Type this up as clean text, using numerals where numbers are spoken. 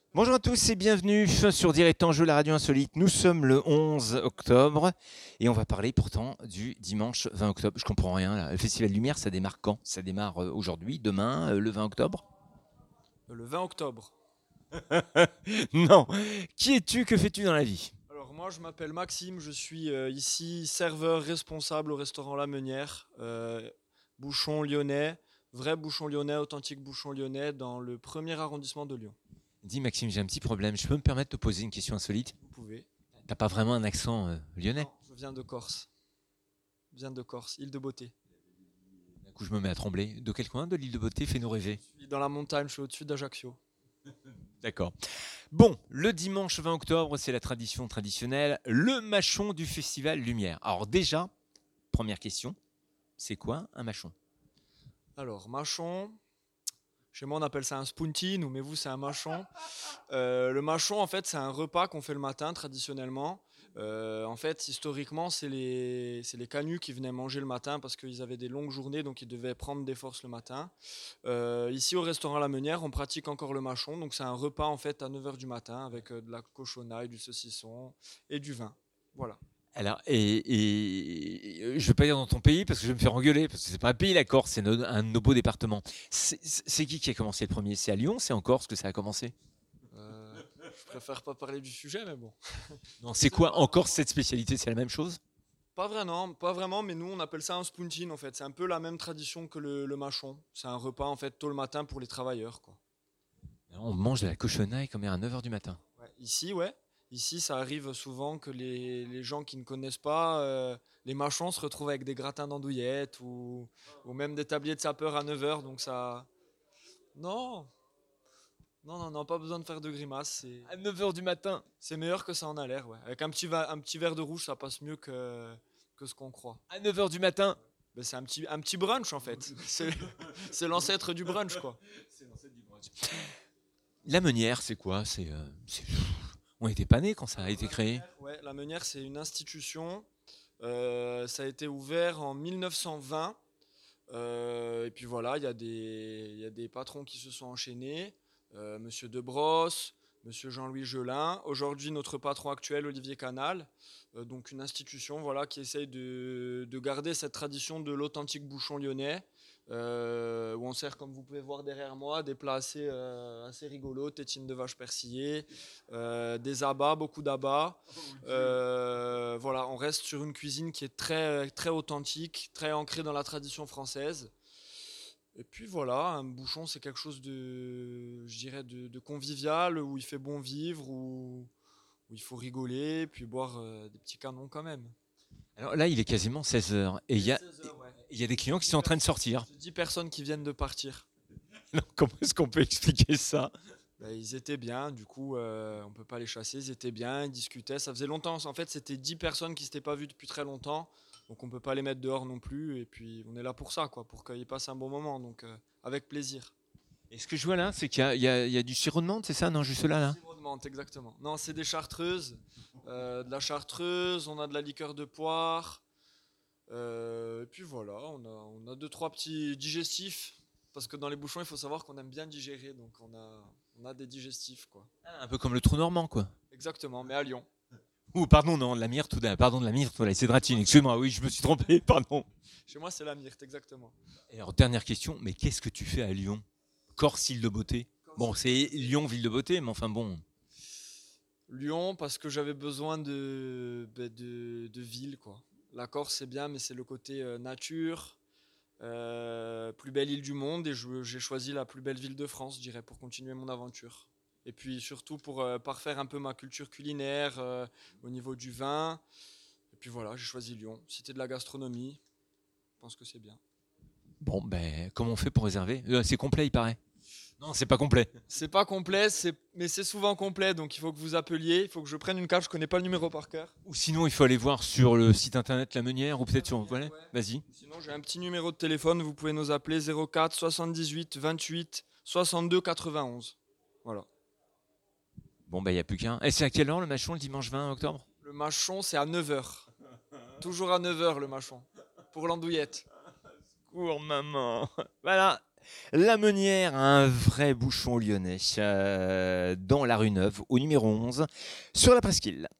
Bonjour à tous et bienvenue sur Direct en Jeu, la radio insolite. Nous sommes le 11 octobre et on va parler pourtant du dimanche 20 octobre. Je comprends rien là. Le Festival Lumière, ça démarre quand? Ça démarre aujourd'hui, demain, le 20 octobre? Le 20 octobre. Non. Qui es-tu? Que fais-tu dans la vie? Alors moi je m'appelle Maxime, je suis ici serveur responsable au restaurant La Meunière, bouchon lyonnais, vrai bouchon lyonnais, authentique bouchon lyonnais dans le premier arrondissement de Lyon. Dis Maxime, j'ai un petit problème. Je peux me permettre de te poser une question insolite? Vous pouvez. T'as pas vraiment un accent lyonnais? Non, je viens de Corse. Je viens de Corse, île de beauté. D'un coup, je me mets à trembler. De quel coin de l'île de Beauté? Fais-nous rêver. Je suis dans la montagne, je suis au-dessus d'Ajaccio. D'accord. Bon, le dimanche 20 octobre, c'est la tradition traditionnelle, le mâchon du Festival Lumière. Alors déjà, première question, c'est quoi un mâchon? Alors, mâchon, chez moi on appelle ça un spunty, nous, mais vous c'est un mâchon. Le mâchon, en fait, c'est un repas qu'on fait le matin traditionnellement. En fait, historiquement, c'est les canuts qui venaient manger le matin parce qu'ils avaient des longues journées, donc ils devaient prendre des forces le matin. Ici, au restaurant La Meunière, on pratique encore le mâchon, donc c'est un repas en fait à 9 heures du matin avec de la cochonaille, du saucisson et du vin. Voilà. Alors, je vais pas dire dans ton pays parce que je vais me faire engueuler, parce que c'est pas un pays la Corse, c'est un de nos beaux départements. C'est qui a commencé le premier? C'est à Lyon, c'est en Corse que ça a commencé? Je préfère pas parler du sujet, mais bon. Non, Je c'est sais quoi pas. en Corse cette spécialité? C'est la même chose? Pas vraiment, mais nous on appelle ça un spuntin en fait. C'est un peu la même tradition que le mâchon. C'est un repas en fait tôt le matin pour les travailleurs, quoi. On mange de la cochonaille comme à 9 heures du matin. Ouais. Ici, ouais. Ici, ça arrive souvent que les gens qui ne connaissent pas les mâchons se retrouvent avec des gratins d'andouillettes ou même des tabliers de sapeur à 9 heures. Donc ça. Non, non, non, non, pas besoin de faire de grimaces. À 9 heures du matin? C'est meilleur que ça en a l'air, ouais. Avec un petit verre de rouge, ça passe mieux que ce qu'on croit. À 9 heures du matin? Ben, c'est un petit brunch en fait. C'est l'ancêtre du brunch, quoi. La meunière, c'est quoi? On était pas nés quand ça a Alors, été créé. Ouais, la Meunière, c'est une institution. Ça a été ouvert en 1920. Et puis voilà, il y a des patrons qui se sont enchaînés. Monsieur Debrosse, Monsieur Jean-Louis Gelin. Aujourd'hui, notre patron actuel, Olivier Canal. Donc une institution voilà, qui essaye de garder cette tradition de l'authentique bouchon lyonnais. Où on sert, comme vous pouvez voir derrière moi, des plats assez rigolos, tétines de vache persillée, des abats, beaucoup d'abats. Voilà, on reste sur une cuisine qui est très, très authentique, très ancrée dans la tradition française. Et puis voilà, un bouchon, c'est quelque chose je dirais, de convivial, où il fait bon vivre, où il faut rigoler, puis boire des petits canons quand même. Alors là, il est quasiment 16 heures et Il est 16 heures, ouais. il y a des clients qui sont en train de sortir. 10 personnes qui viennent de partir. Alors, comment est-ce qu'on peut expliquer ça? Bah, ils étaient bien, du coup, on peut pas les chasser. Ils étaient bien, ils discutaient. Ça faisait longtemps. En fait, c'était 10 personnes qui s'étaient pas vues depuis très longtemps. Donc, on peut pas les mettre dehors non plus. Et puis, on est là pour ça, quoi, pour qu'ils passent un bon moment. Donc, avec plaisir. Et ce que je vois là, c'est qu'il y a du sirop de menthe, c'est ça? Non, juste là, là. Sirop de menthe, exactement. Non, c'est des chartreuses. De la chartreuse, on a de la liqueur de poire. Et puis voilà, on a deux, trois petits digestifs. Parce que dans les bouchons, il faut savoir qu'on aime bien digérer. Donc, on a des digestifs, quoi. Un peu comme le trou normand, quoi. Exactement, mais à Lyon. Ou pardon, non, de la myrte, pardon, de la myrte, voilà, c'est Dratine, excuse-moi, oui, je me suis trompé, pardon. Chez moi, c'est la myrte, exactement. Et alors, dernière question, mais qu'est-ce que tu fais à Lyon? Corse, île de beauté. Bon, c'est Lyon, ville de beauté, mais enfin bon. Lyon, parce que j'avais besoin de ville, quoi. La Corse, c'est bien, mais c'est le côté nature, plus belle île du monde, et j'ai choisi la plus belle ville de France, je dirais, pour continuer mon aventure. Et puis surtout pour parfaire un peu ma culture culinaire au niveau du vin. Et puis voilà, j'ai choisi Lyon. Cité de la gastronomie, je pense que c'est bien. Bon, ben, comment on fait pour réserver? C'est complet, il paraît. Non, c'est pas complet. C'est pas complet, mais c'est souvent complet, donc il faut que vous appeliez, il faut que je prenne une carte, je connais pas le numéro par cœur. Ou sinon, il faut aller voir sur le site internet La Meunière, ou peut-être sur. Voilà, Ouais. vas-y. Sinon, j'ai un petit numéro de téléphone, vous pouvez nous appeler 04 78 28 62 91. Voilà. Bon, ben, il n'y a plus qu'un. Et c'est à quelle heure le mâchon, le dimanche 20 octobre? Le mâchon, c'est à 9 heures. Toujours à 9 heures le machon. Pour l'andouillette. Cours, maman. Voilà, La Meunière a un vrai bouchon lyonnais dans la rue Neuve, au numéro 11, sur la presqu'île.